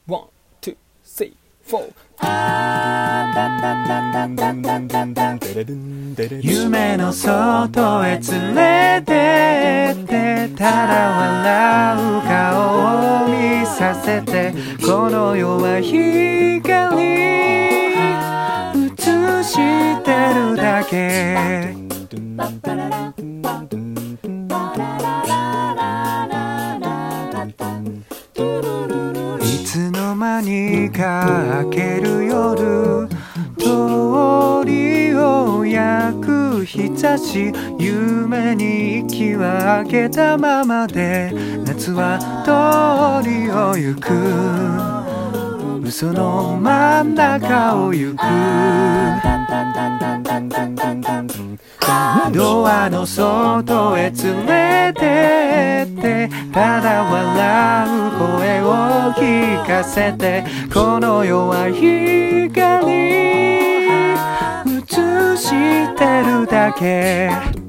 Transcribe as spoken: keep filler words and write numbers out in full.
ワン、ツー、スリー、フォー。 夢の外へ連れてってただ笑う顔を見させてこの世は光映してるだけいつの間にか明ける夜通りを焼く日差し夢に息は明けたままで夏は通りを行く嘘の真ん中を行くドアの外へ連れてってただ笑う声を聞かせてこの世は光映してるだけ